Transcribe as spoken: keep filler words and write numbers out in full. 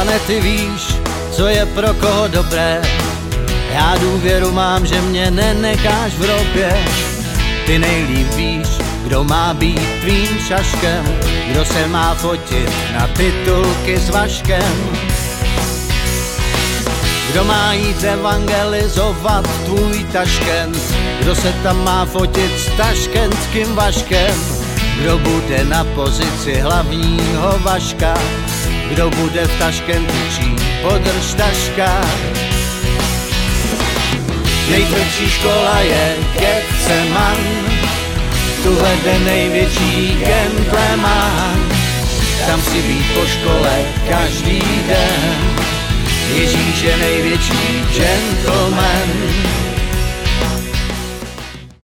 Pane, ty víš, co je pro koho dobré. Já důvěru mám, že mě nenecháš v ropě. Ty nejlíp víš, kdo má být tvým šaškem, kdo se má fotit na titulky s Vaškem, kdo má jít evangelizovat tvůj Taškent, kdo se tam má fotit s taškentským Vaškem, kdo bude na pozici hlavního Vaška, kdo bude v Taškentu čí podrž Taška. Nejtvrdší škola je Getseman, tu vede největší gentleman. Tam si být po škole každý den, Ježíš je největší gentleman.